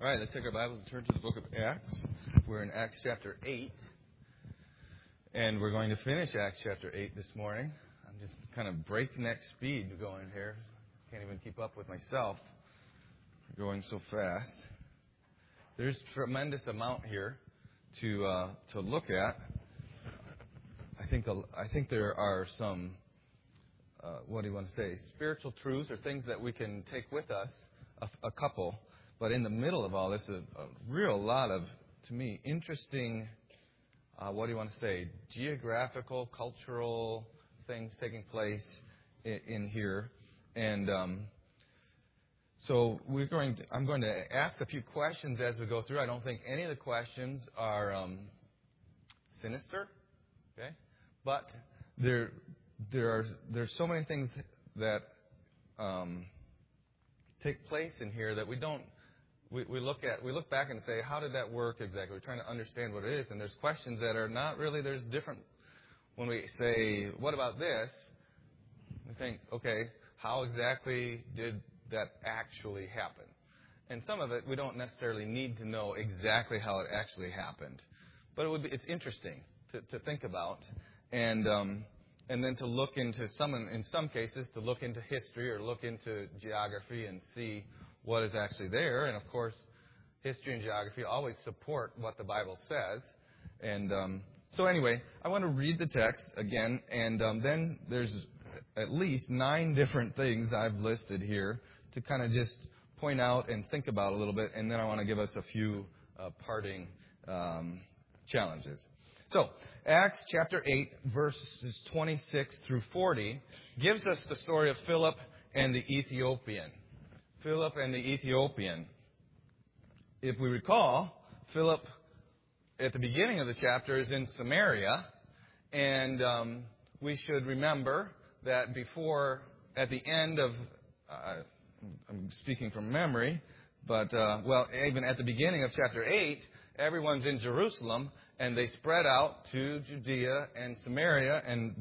All right, let's take our Bibles and turn to the book of Acts. We're in Acts chapter 8, and we're going to finish Acts chapter 8 this morning. I'm just kind of breakneck speed going here. Can't even keep up with myself. We're going so fast. There's a tremendous amount here to look at. I think there are some, spiritual truths or things that we can take with us, a couple. But in the middle of all this, a real lot of, to me, interesting, geographical, cultural things taking place in here. And so I'm going to ask a few questions as we go through. I don't think any of the questions are sinister, okay? But there's so many things that take place in here that we don't. We look back and say, how did that work exactly? We're trying to understand what it is, and there's questions that are not really. There's different. When we say, what about this? We think, okay, how exactly did that actually happen? And some of it we don't necessarily need to know exactly how it actually happened, but it's interesting to think about, and then to look into in some cases to look into history or look into geography and see what is actually there. And, of course, history and geography always support what the Bible says. And so anyway, I want to read the text again. And then there's at least 9 different things I've listed here to kind of just point out and think about a little bit. And then I want to give us a few parting challenges. So Acts chapter 8, verses 26 through 40, gives us the story of Philip and the Ethiopian. Philip and the Ethiopian. If we recall, Philip, at the beginning of the chapter, is in Samaria. And we should remember that at the end of, I'm speaking from memory, but, even at the beginning of chapter 8, everyone's in Jerusalem, and they spread out to Judea and Samaria, and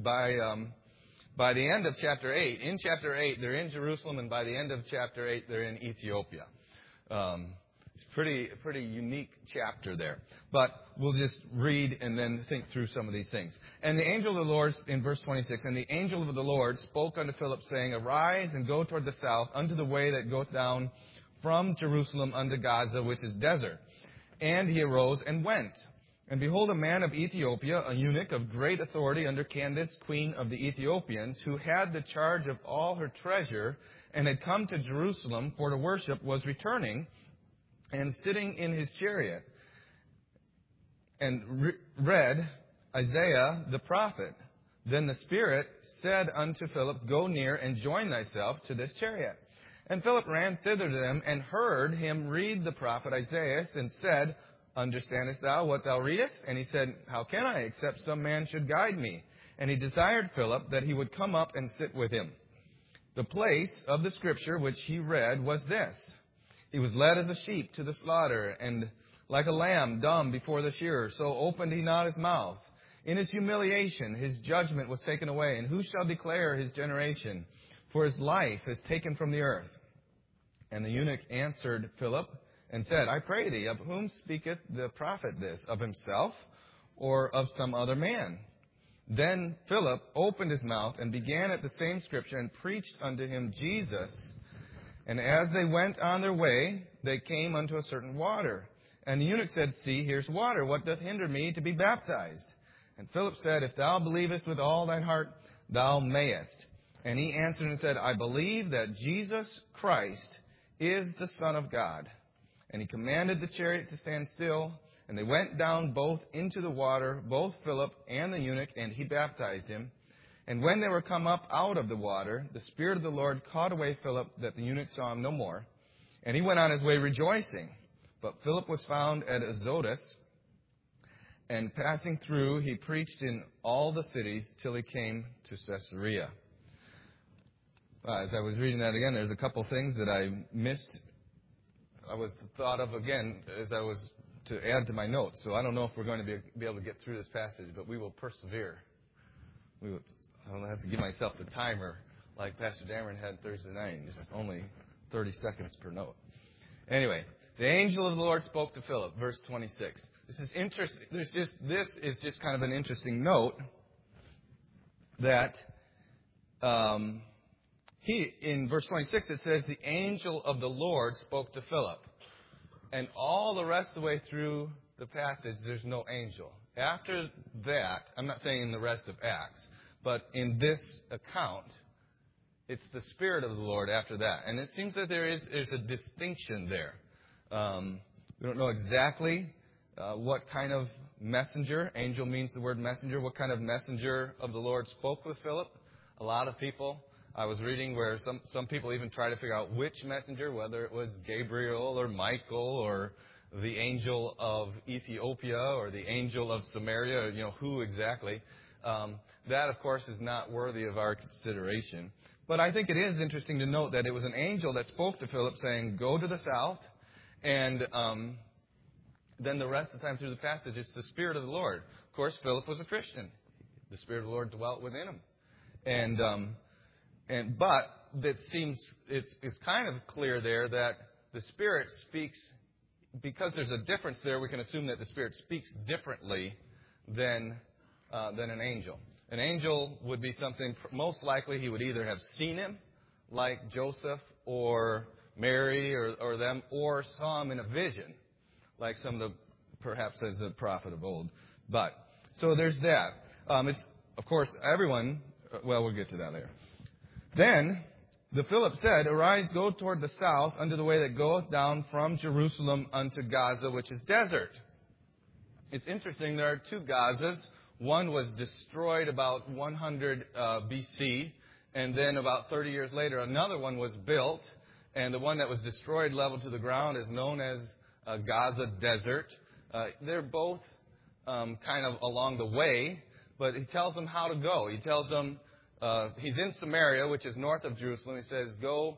by the end of chapter 8, they're in Jerusalem, and by the end of chapter 8, they're in Ethiopia. It's a pretty unique chapter there. But we'll just read and then think through some of these things. And the angel of the Lord, in verse 26, and the angel of the Lord spoke unto Philip, saying, Arise and go toward the south, unto the way that goeth down from Jerusalem unto Gaza, which is desert. And he arose and went. And behold, a man of Ethiopia, a eunuch of great authority under Candace, queen of the Ethiopians, who had the charge of all her treasure, and had come to Jerusalem for to worship, was returning, and sitting in his chariot, and read Isaiah the prophet. Then the Spirit said unto Philip, Go near and join thyself to this chariot. And Philip ran thither to them, and heard him read the prophet Isaiah, and said, Understandest thou what thou readest? And he said, How can I, except some man should guide me? And he desired Philip that he would come up and sit with him. The place of the scripture which he read was this: He was led as a sheep to the slaughter, and like a lamb dumb before the shearer, so opened he not his mouth. In his humiliation his judgment was taken away. And who shall declare his generation? For his life is taken from the earth. And the eunuch answered Philip, and said, I pray thee, of whom speaketh the prophet this? Of himself, or of some other man? Then Philip opened his mouth, and began at the same scripture, and preached unto him Jesus. And as they went on their way, they came unto a certain water. And the eunuch said, See, here's water. What doth hinder me to be baptized? And Philip said, If thou believest with all thine heart, thou mayest. And he answered and said, I believe that Jesus Christ is the Son of God. And he commanded the chariot to stand still, and they went down both into the water, both Philip and the eunuch, and he baptized him. And when they were come up out of the water, the Spirit of the Lord caught away Philip, that the eunuch saw him no more. And he went on his way rejoicing. But Philip was found at Azotus, and passing through, he preached in all the cities till he came to Caesarea. As I was reading that again, there's a couple things that I missed. I was thought of again as I was to add to my notes. So I don't know if we're going to be able to get through this passage, but we will persevere. I don't have to give myself the timer like Pastor Dameron had Thursday night, just only 30 seconds per note. Anyway, The angel of the Lord spoke to Philip, verse 26. This is interesting. This is just kind of an interesting note that in verse 26 it says, the angel of the Lord spoke to Philip. And all the rest of the way through the passage, there's no angel. After that, I'm not saying in the rest of Acts, but in this account, it's the Spirit of the Lord after that. And it seems that there's a distinction there. We don't know exactly what kind of messenger, angel means the word messenger, what kind of messenger of the Lord spoke with Philip. A lot of people, I was reading where some people even try to figure out which messenger, whether it was Gabriel or Michael or the angel of Ethiopia or the angel of Samaria, who exactly. That, of course, is not worthy of our consideration. But I think it is interesting to note that it was an angel that spoke to Philip saying, go to the south. And then the rest of the time through the passage, it's the Spirit of the Lord. Of course, Philip was a Christian. The Spirit of the Lord dwelt within him. But it seems it's kind of clear there that the Spirit speaks, because there's a difference there, we can assume that the Spirit speaks differently than an angel. An angel would be something, most likely he would either have seen him, like Joseph or Mary or them, or saw him in a vision, like some of the, perhaps as a prophet of old. But, so there's that. It's, of course, everyone, well, we'll get to that later. Then, the Philip said, arise, go toward the south, unto the way that goeth down from Jerusalem unto Gaza, which is desert. It's interesting, there are two Gazas. One was destroyed about 100 BC, and then about 30 years later, another one was built. And the one that was destroyed, leveled to the ground, is known as Gaza Desert. They're both kind of along the way, but he tells them how to go. He tells them, he's in Samaria, which is north of Jerusalem. He says, go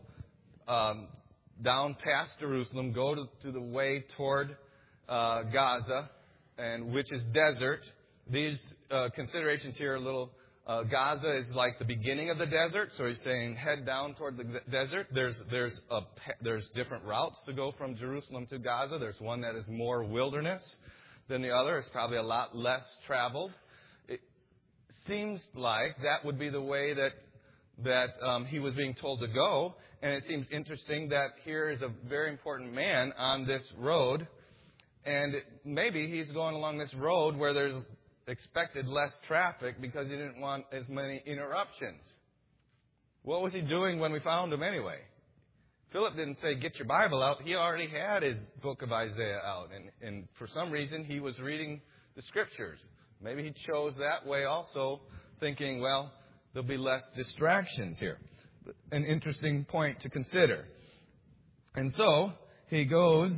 down past Jerusalem, go to the way toward Gaza, and which is desert. These considerations here are a little... Gaza is like the beginning of the desert, so he's saying head down toward the desert. There's different routes to go from Jerusalem to Gaza. There's one that is more wilderness than the other. It's probably a lot less traveled. It seems like that would be the way that he was being told to go. And it seems interesting that here is a very important man on this road, and maybe he's going along this road where there's expected less traffic because he didn't want as many interruptions. What was he doing when we found him anyway? Philip didn't say, get your Bible out. He already had his book of Isaiah out. And for some reason, he was reading the Scriptures. Maybe he chose that way also, thinking, well, there'll be less distractions here. An interesting point to consider. And so, he goes...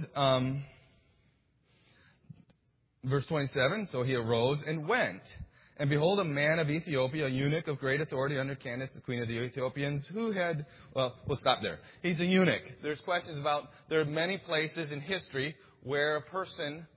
Verse 27, so he arose and went. And behold, a man of Ethiopia, a eunuch of great authority under Candace, the queen of the Ethiopians, who had... Well, we'll stop there. He's a eunuch. There's questions about... There are many places in history where a person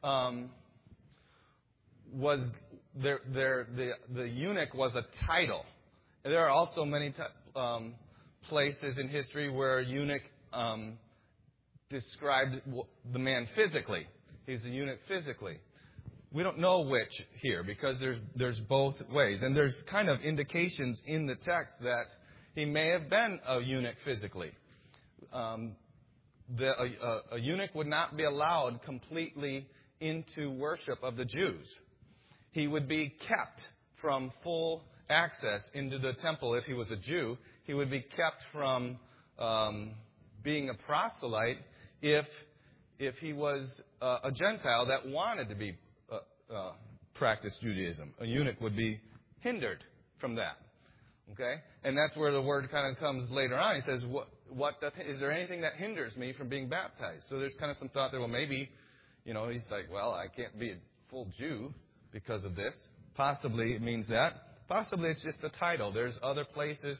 was... The eunuch was a title. And there are also many places in history where a eunuch described the man physically. He's a eunuch physically. We don't know which here because there's both ways. And there's kind of indications in the text that he may have been a eunuch physically. A eunuch would not be allowed completely into worship of the Jews. He would be kept from full access into the temple if he was a Jew. He would be kept from being a proselyte if he was a Gentile that wanted to be practice Judaism. A eunuch would be hindered from that. Okay? And that's where the word kind of comes later on. He says, is there anything that hinders me from being baptized? So there's kind of some thought there, well, maybe, he's like, well, I can't be a full Jew because of this. Possibly it means that. Possibly it's just a title. There's other places.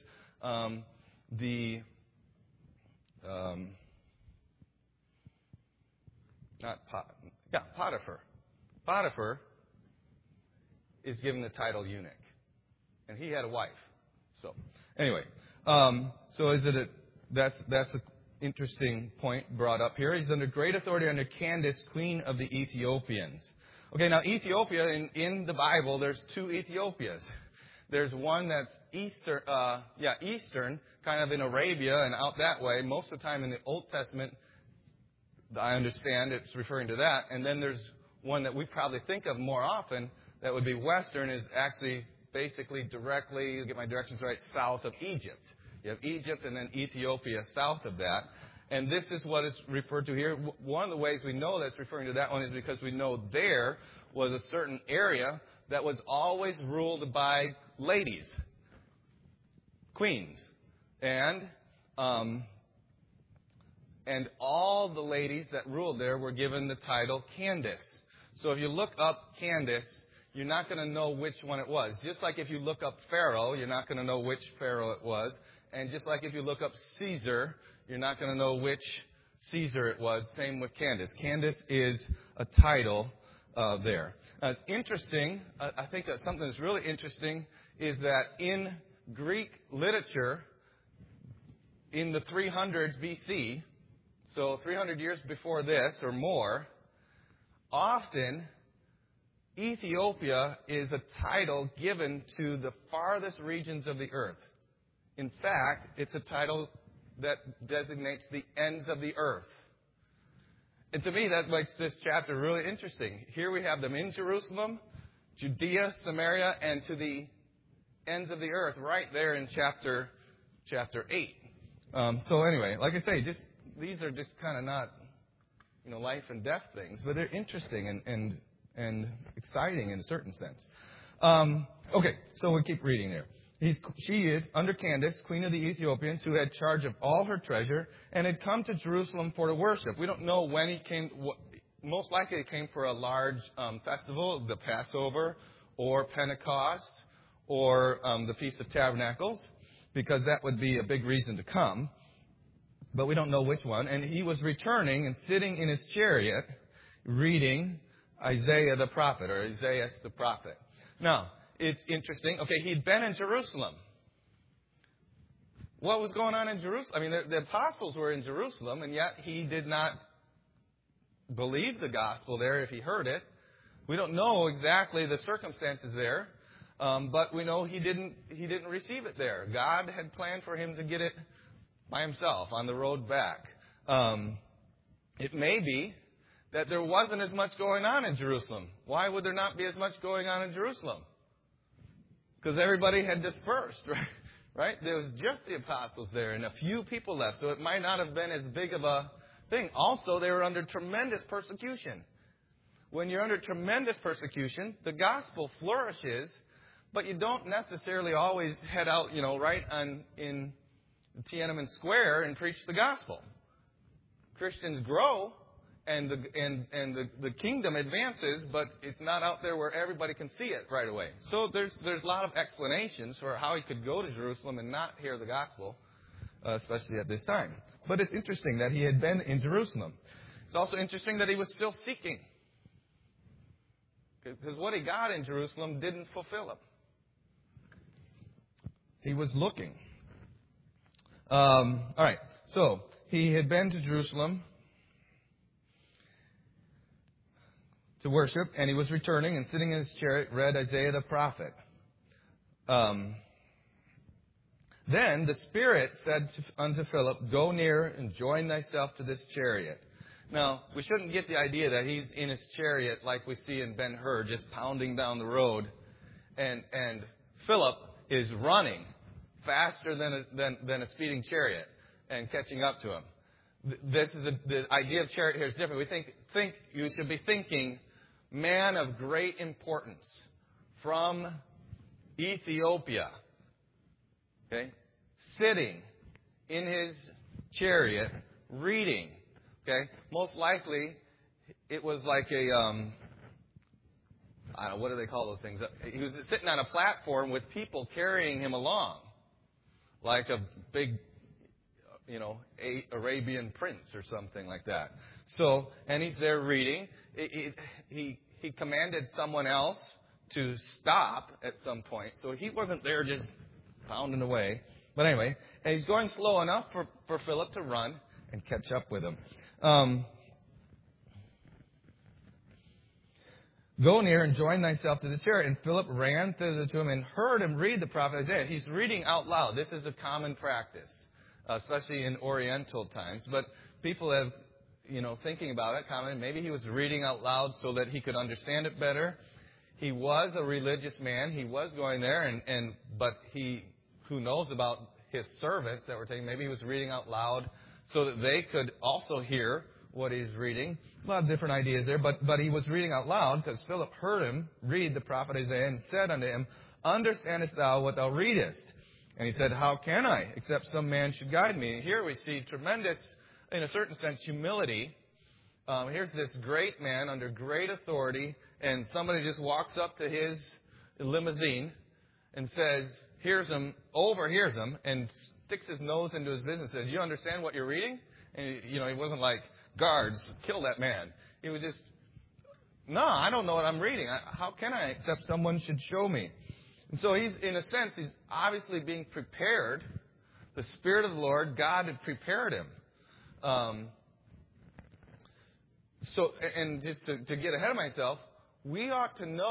Potiphar. Potiphar is given the title eunuch. And he had a wife. So, anyway. So is it that's interesting point brought up here. He's under great authority under Candace, queen of the Ethiopians. Okay, now Ethiopia, in the Bible, there's two Ethiopias. There's one that's eastern, kind of in Arabia and out that way. Most of the time in the Old Testament, I understand it's referring to that. And then there's one that we probably think of more often that would be western, is actually basically directly, get my directions right, south of Egypt. You have Egypt and then Ethiopia south of that. And this is what is referred to here. One of the ways we know that's referring to that one is because we know there was a certain area that was always ruled by ladies, queens. And all the ladies that ruled there were given the title Candace. So if you look up Candace, you're not going to know which one it was. Just like if you look up Pharaoh, you're not going to know which Pharaoh it was. And just like if you look up Caesar, you're not going to know which Caesar it was. Same with Candace. Candace is a title there. Now, it's interesting. I think that something that's really interesting is that in Greek literature, in the 300s BC, so 300 years before this or more, often Ethiopia is a title given to the farthest regions of the earth. In fact, it's a title that designates the ends of the earth. And to me, that makes this chapter really interesting. Here we have them in Jerusalem, Judea, Samaria, and to the ends of the earth, right there in chapter 8. So anyway, like I say, these are just kind of not, life and death things, but they're interesting and exciting in a certain sense. Okay, so we'll keep reading there. She is under Candace, queen of the Ethiopians, who had charge of all her treasure and had come to Jerusalem for to worship. We don't know when he came. Most likely he came for a large festival, the Passover or Pentecost or the Feast of Tabernacles, because that would be a big reason to come. But we don't know which one. And he was returning and sitting in his chariot reading Isaiah the prophet, or Isaiah the prophet. Now, it's interesting. Okay, he'd been in Jerusalem. What was going on in Jerusalem? I mean, the apostles were in Jerusalem, and yet he did not believe the gospel there if he heard it. We don't know exactly the circumstances there, but we know he didn't receive it there. God had planned for him to get it by himself on the road back. It may be that there wasn't as much going on in Jerusalem. Why would there not be as much going on in Jerusalem? Because everybody had dispersed, right? There was just the apostles there and a few people left, so it might not have been as big of a thing. Also, they were under tremendous persecution. When you're under tremendous persecution, the gospel flourishes, but you don't necessarily always head out, right in Tiananmen Square and preach the gospel. Christians grow and the kingdom advances, but it's not out there where everybody can see it right away. So there's a lot of explanations for how he could go to Jerusalem and not hear the gospel, especially at this time. But it's interesting that he had been in Jerusalem. It's also interesting that he was still seeking, because what he got in Jerusalem didn't fulfill him. He was looking. All right. So he had been to Jerusalem to worship, and he was returning and sitting in his chariot, read Isaiah the prophet. Then the Spirit said unto Philip, Go near and join thyself to this chariot. Now, we shouldn't get the idea that he's in his chariot like we see in Ben-Hur, just pounding down the road, and Philip is running faster than a speeding chariot and catching up to him. The idea of chariot here is different. We think you should be thinking man of great importance from Ethiopia, okay, sitting in his chariot reading. Okay, most likely it was like a I don't know, what do they call those things? He was sitting on a platform with people carrying him along, like a big, Arabian prince or something like that. So, and he's there reading. He commanded someone else to stop at some point. So he wasn't there just pounding away. But anyway, and he's going slow enough for Philip to run. and catch up with him. Go near and join thyself to the chariot. And Philip ran thither to him and heard him read the prophet Isaiah. He's reading out loud. This is a common practice, especially in Oriental times. But people have, thinking about it, commented maybe he was reading out loud so that he could understand it better. He was a religious man. He was going there, but who knows about his servants that were taking, maybe he was reading out loud so that they could also hear what he's reading. A lot of different ideas there, but he was reading out loud because Philip heard him read the prophet Isaiah and said unto him, Understandest thou what thou readest? And he said, How can I, except some man should guide me? And here we see tremendous, in a certain sense, humility. Here's this great man under great authority, and somebody just walks up to his limousine and says, overhears him, and sticks his nose into his business and says, You understand what you're reading? And, he wasn't like, Guards, kill that man. He was just, No, I don't know what I'm reading. How can I, except someone should show me? And so he's obviously being prepared. The Spirit of the Lord, God had prepared him. And just to get ahead of myself, we ought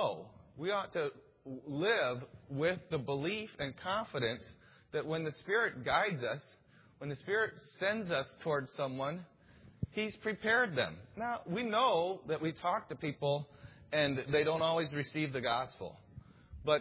to live with the belief and confidence that when the Spirit guides us, when the Spirit sends us towards someone, He's prepared them. Now, we know that we talk to people and they don't always receive the gospel. But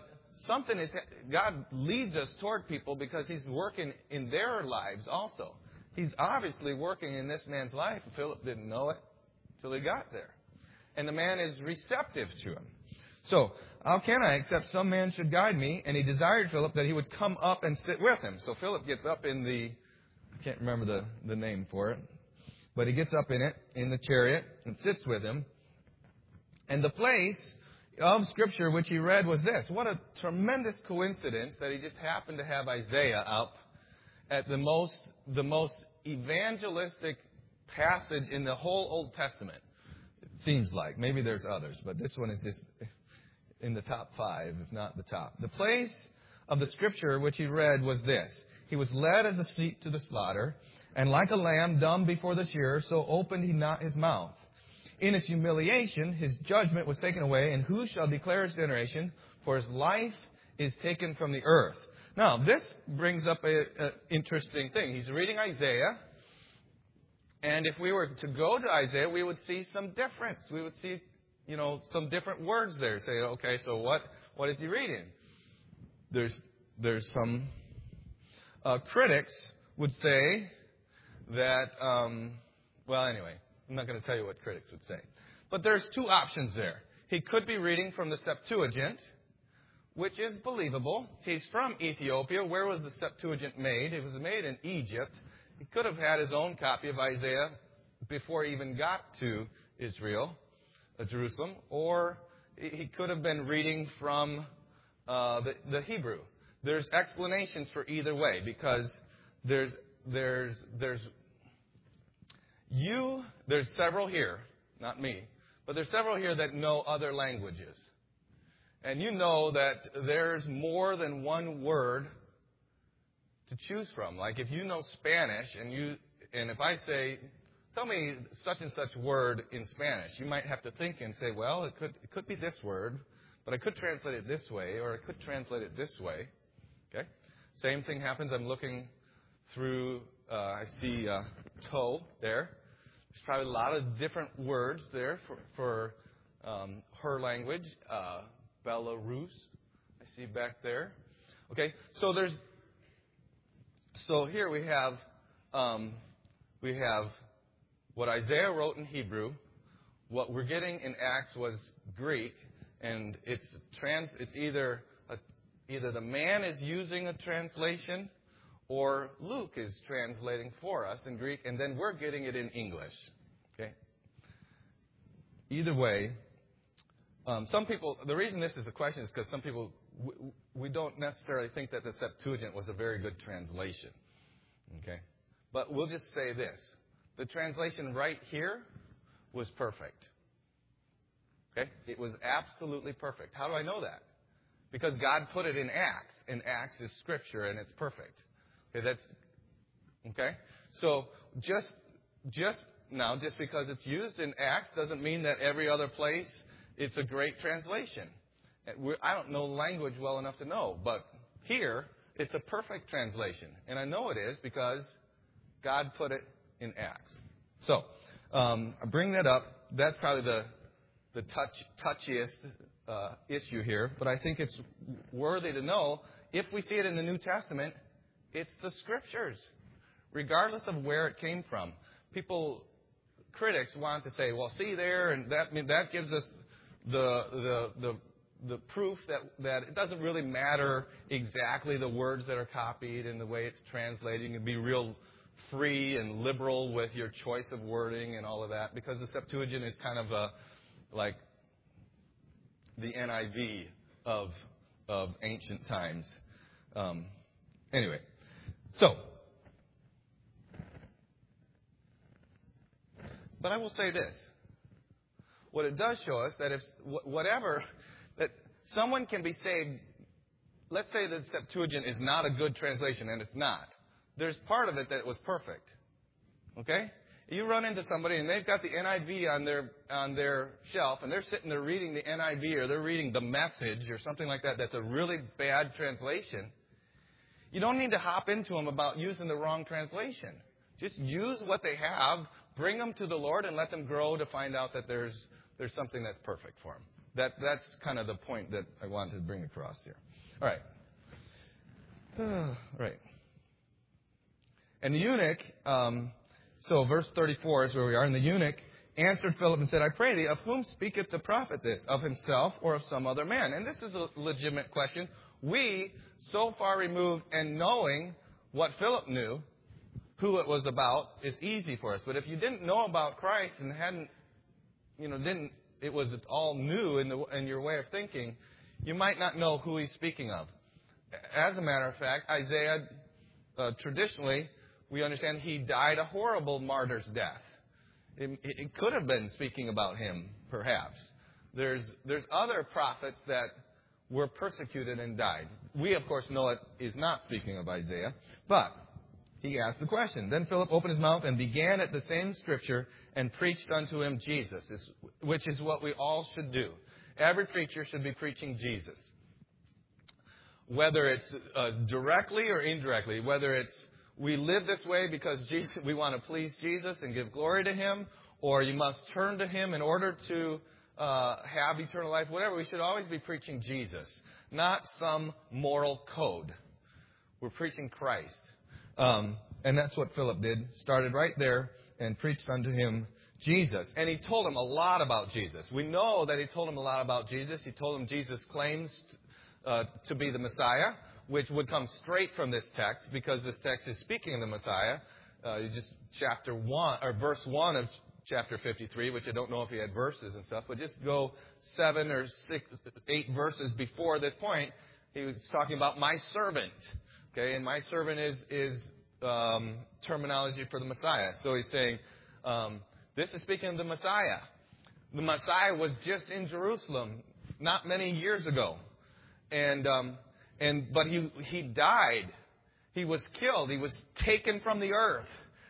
God leads us toward people because He's working in their lives also. He's obviously working in this man's life. Philip didn't know it till he got there. And the man is receptive to him. So, how can I, except some man should guide me? And he desired Philip that he would come up and sit with him. So Philip gets up I can't remember the name for it, but he gets up in the chariot, and sits with him. And the place of Scripture which he read was this. What a tremendous coincidence that he just happened to have Isaiah up at the most evangelistic passage in the whole Old Testament. It seems like. Maybe there's others, but this one is just in the top 5, if not the top. The place of the Scripture which he read was this. He was led as a sheep to the slaughter, and like a lamb dumb before the shearer, so opened he not his mouth. In his humiliation, his judgment was taken away, and who shall declare his generation? For his life is taken from the earth. Now, this brings up an interesting thing. He's reading Isaiah, and if we were to go to Isaiah, we would see some difference. We would see, some different words there. Say, okay, so what is he reading? There's some critics would say that, anyway, I'm not going to tell you what critics would say. But there's 2 options there. He could be reading from the Septuagint, which is believable. He's from Ethiopia. Where was the Septuagint made? It was made in Egypt. He could have had his own copy of Isaiah before he even got to Jerusalem. Or he could have been reading from the Hebrew. There's explanations for either way, because there's several here, not me, but there's several here that know other languages. And you know that there's more than one word to choose from. Like if you know Spanish and if I say, tell me such and such word in Spanish, you might have to think and say, well, it could be this word, but I could translate it this way, or I could translate it this way. Okay? Same thing happens. I'm looking through, I see toe there. There's probably a lot of different words there for her language. Belarus, I see back there. Okay, so here we have what Isaiah wrote in Hebrew. What we're getting in Acts was Greek, and it's either the man is using a translation, or Luke is translating for us in Greek, and then we're getting it in English. Okay. Either way. Some people, the reason this is a question is because some people, we don't necessarily think that the Septuagint was a very good translation. Okay? But we'll just say this. The translation right here was perfect. Okay? It was absolutely perfect. How do I know that? Because God put it in Acts, and Acts is Scripture, and it's perfect. Okay? So just just because it's used in Acts doesn't mean that every other place it's a great translation. I don't know language well enough to know, but here it's a perfect translation. And I know it is because God put it in Acts. So, I bring that up. That's probably the touchiest issue here, but I think it's worthy to know. If we see it in the New Testament, it's the Scriptures, regardless of where it came from. Critics want to say, well, see there, and that gives us the proof that it doesn't really matter exactly the words that are copied and the way it's translated. You can be real free and liberal with your choice of wording and all of that, because the Septuagint is kind of like the NIV of ancient times. Anyway, so, but I will say this. What it does show us that if that someone can be saved, let's say that Septuagint is not a good translation, and it's not. There's part of it that was perfect. Okay? You run into somebody and they've got the NIV on their shelf, and they're sitting there reading the NIV, or they're reading the Message or something like that. That's a really bad translation. You don't need to hop into them about using the wrong translation. Just use what they have, bring them to the Lord, and let them grow to find out that there's something that's perfect for them. That's kind of the point that I wanted to bring across here. All right. Right. And the eunuch, so verse 34 is where we are. And the eunuch answered Philip and said, I pray thee, of whom speaketh the prophet this? Of himself or of some other man? And this is a legitimate question. We, so far removed and knowing what Philip knew, who it was about, is easy for us. But if you didn't know about Christ and it was all new in your way of thinking, you might not know who he's speaking of. As a matter of fact, Isaiah, traditionally, we understand he died a horrible martyr's death. It could have been speaking about him, perhaps. There's other prophets that were persecuted and died. We, of course, know it is not speaking of Isaiah, but he asked the question. Then Philip opened his mouth and began at the same scripture and preached unto him Jesus, which is what we all should do. Every preacher should be preaching Jesus. Whether it's directly or indirectly, whether it's we live this way because we want to please Jesus and give glory to Him, or you must turn to Him in order to have eternal life, whatever, we should always be preaching Jesus, not some moral code. We're preaching Christ. And that's what Philip did. Started right there and preached unto him Jesus. And he told him a lot about Jesus. We know that he told him a lot about Jesus. He told him Jesus claims to be the Messiah, which would come straight from this text, because this text is speaking of the Messiah. Just chapter 1 or verse 1 of chapter 53, which I don't know if he had verses and stuff, but just go 7 or 8 verses before this point. He was talking about my servant. Okay, and my servant is terminology for the Messiah. So he's saying, this is speaking of the Messiah. The Messiah was just in Jerusalem not many years ago. But he died. He was killed. He was taken from the earth.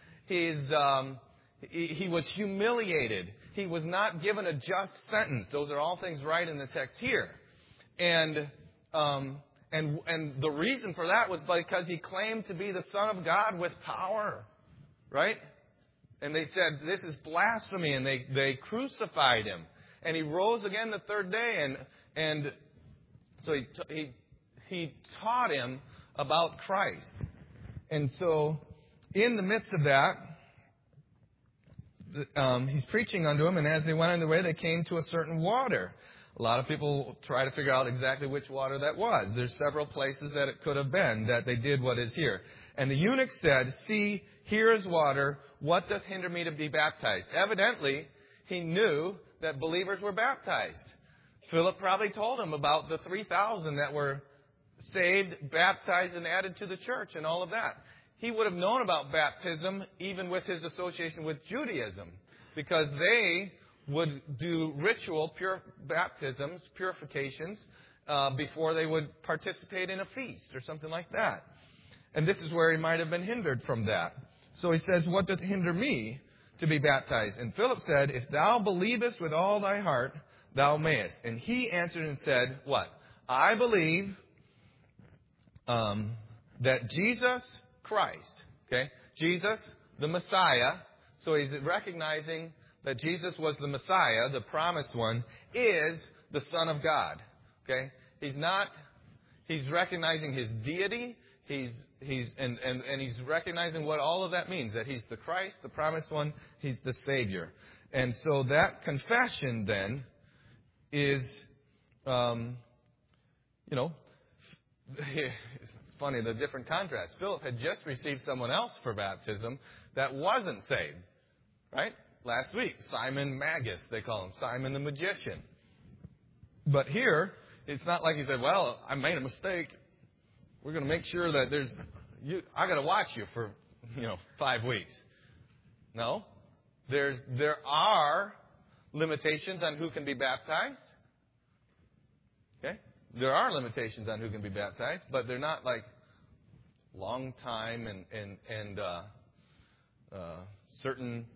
He was humiliated. He was not given a just sentence. Those are all things right in the text here. And the reason for that was because he claimed to be the Son of God with power. Right? And they said, this is blasphemy. And they crucified him. And he rose again the third day. And so he taught him about Christ. And so in the midst of that, he's preaching unto him. And as they went on their way, they came to a certain water. A lot of people try to figure out exactly which water that was. There's several places that it could have been that they did what is here. And the eunuch said, see, here is water. What doth hinder me to be baptized? Evidently, he knew that believers were baptized. Philip probably told him about the 3,000 that were saved, baptized, and added to the church and all of that. He would have known about baptism even with his association with Judaism, because they would do ritual baptisms, purifications, before they would participate in a feast or something like that. And this is where he might have been hindered from that. So he says, what doth hinder me to be baptized. And Philip said, if thou believest with all thy heart, thou mayest. And he answered and said, what? I believe that Jesus Christ, okay, Jesus, the Messiah, so he's recognizing that Jesus was the Messiah, the promised one, is the Son of God. Okay? He's recognizing his deity, he's recognizing what all of that means, that he's the Christ, the promised one, he's the Savior. And so that confession then is, it's funny, the different contrasts. Philip had just received someone else for baptism that wasn't saved. Right? Last week, Simon Magus, they call him, Simon the magician. But here, it's not like he said, well, I made a mistake. We're going to make sure that I got to watch you for, 5 weeks. No. There are limitations on who can be baptized. Okay? There are limitations on who can be baptized, but they're not like long time and certain,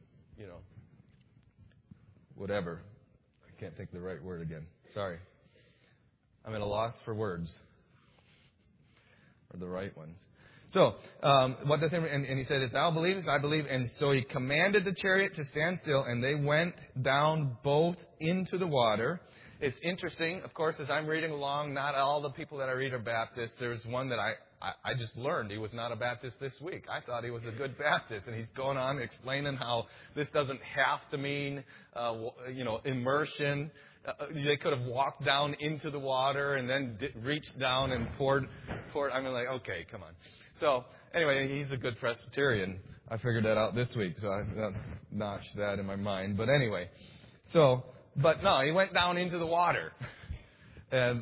whatever. I can't think of the right word again. Sorry. I'm at a loss for words. Or the right ones. So, what does and he said, if thou believest, I believe. And so he commanded the chariot to stand still, and they went down both into the water. It's interesting, of course, as I'm reading along, not all the people that I read are Baptists. There's one that I just learned he was not a Baptist this week. I thought he was a good Baptist, and he's going on explaining how this doesn't have to mean, immersion. They could have walked down into the water and then reached down and poured. I mean, like, okay, come on. So, anyway, he's a good Presbyterian. I figured that out this week, so I notched that in my mind. But anyway, but no, he went down into the water. And,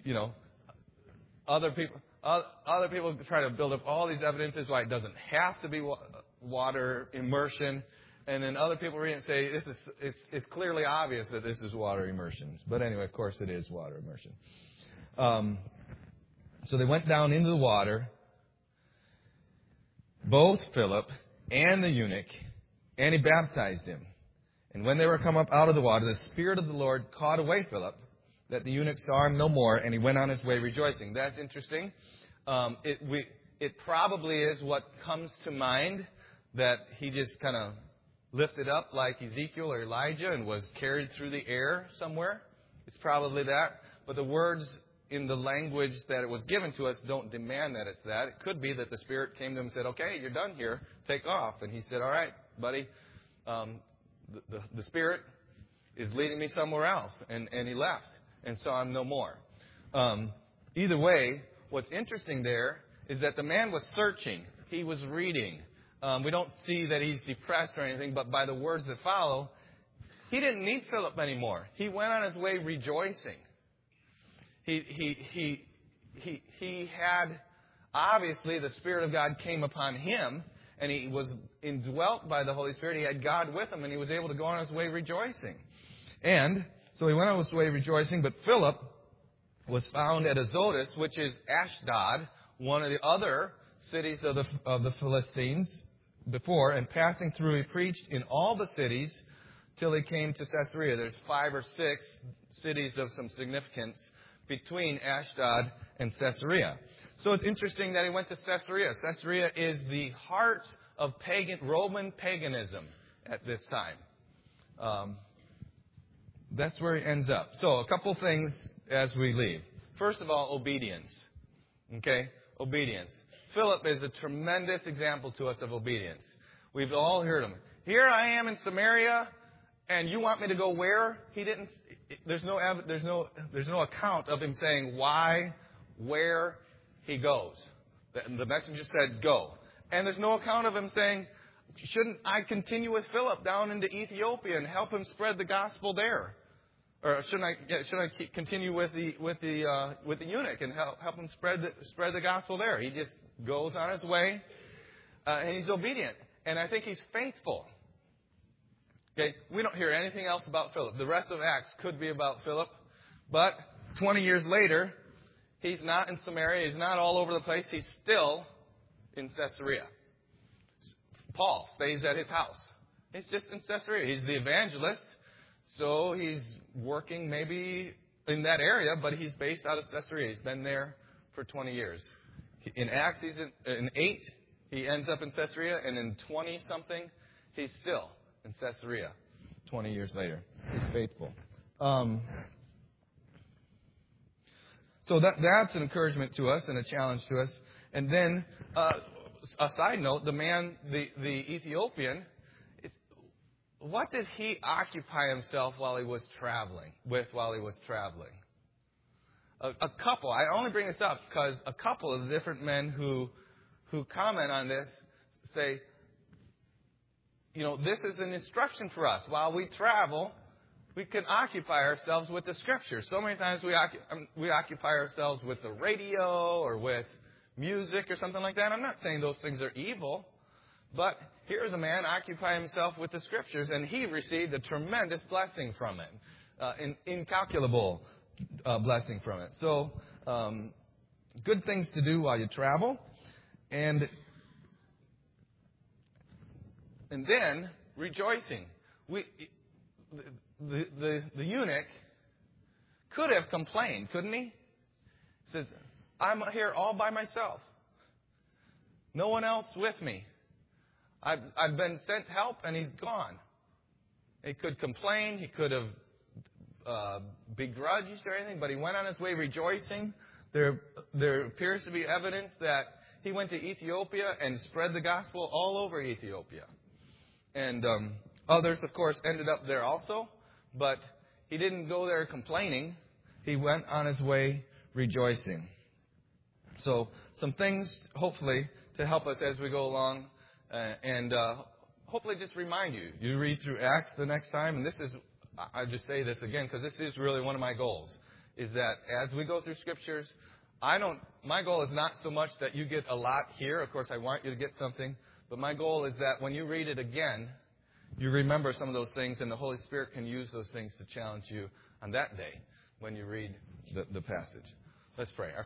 other people try to build up all these evidences why it doesn't have to be water immersion. And then other people read it and say, it's clearly obvious that this is water immersion. But anyway, of course it is water immersion. So they went down into the water, both Philip and the eunuch, and he baptized him. And when they were come up out of the water, the Spirit of the Lord caught away Philip, that the eunuch saw him no more, and he went on his way rejoicing. That's interesting. It probably is what comes to mind, that he just kind of lifted up like Ezekiel or Elijah and was carried through the air somewhere. It's probably that. But the words in the language that it was given to us don't demand that it's that. It could be that the Spirit came to him and said, okay, you're done here. Take off. And he said, all right, buddy. The Spirit is leading me somewhere else. And he left and saw him no more. Either way, what's interesting there is that the man was searching. He was reading. We don't see that he's depressed or anything, but by the words that follow, he didn't need Philip anymore. He went on his way rejoicing. He had, obviously, the Spirit of God came upon him, and he was indwelt by the Holy Spirit. He had God with him, and he was able to go on his way rejoicing. And so he went on his way rejoicing, but Philip was found at Azotus, which is Ashdod, one of the other cities of the Philistines before, and passing through, he preached in all the cities till he came to Caesarea. There's 5 or 6 cities of some significance between Ashdod and Caesarea. So it's interesting that he went to Caesarea. Caesarea is the heart of Roman paganism at this time. That's where he ends up. So a couple things as we leave. First of all, obedience. Okay? Obedience. Philip is a tremendous example to us of obedience. We've all heard him. Here I am in Samaria, and you want me to go where? He didn't. There's no account of him saying why, where he goes. The messenger said go, and there's no account of him saying, shouldn't I continue with Philip down into Ethiopia and help him spread the gospel there? Or should I continue with the eunuch and help him spread the gospel there? He just goes on his way, and he's obedient, and I think he's faithful. Okay, we don't hear anything else about Philip. The rest of Acts could be about Philip, but 20 years later, he's not in Samaria. He's not all over the place. He's still in Caesarea. Paul stays at his house. He's just in Caesarea. He's the evangelist, so he's working maybe in that area, but he's based out of Caesarea. He's been there for 20 years. In Acts, he's in 8, he ends up in Caesarea, and in 20-something, he's still in Caesarea 20 years later. He's faithful. So that's an encouragement to us and a challenge to us. And then, a side note, the Ethiopian, what did he occupy himself while he was traveling? A couple. I only bring this up because a couple of the different men who comment on this say, this is an instruction for us. While we travel, we can occupy ourselves with the Scriptures. So many times we occupy ourselves with the radio or with music or something like that. I'm not saying those things are evil, but here's a man occupying himself with the Scriptures, and he received a tremendous blessing from it, an incalculable blessing from it. So, good things to do while you travel, and then rejoicing. The eunuch could have complained, couldn't he? He says, I'm here all by myself. No one else with me. I've been sent help, and he's gone. He could complain. He could have begrudged or anything, but he went on his way rejoicing. There appears to be evidence that he went to Ethiopia and spread the gospel all over Ethiopia. And others, of course, ended up there also. But he didn't go there complaining. He went on his way rejoicing. So some things, hopefully, to help us as we go along. And hopefully just remind you. You read through Acts the next time. And I just say this again because this is really one of my goals. Is that as we go through Scriptures, my goal is not so much that you get a lot here. Of course, I want you to get something. But my goal is that when you read it again, you remember some of those things, and the Holy Spirit can use those things to challenge you on that day when you read the passage. Let's pray.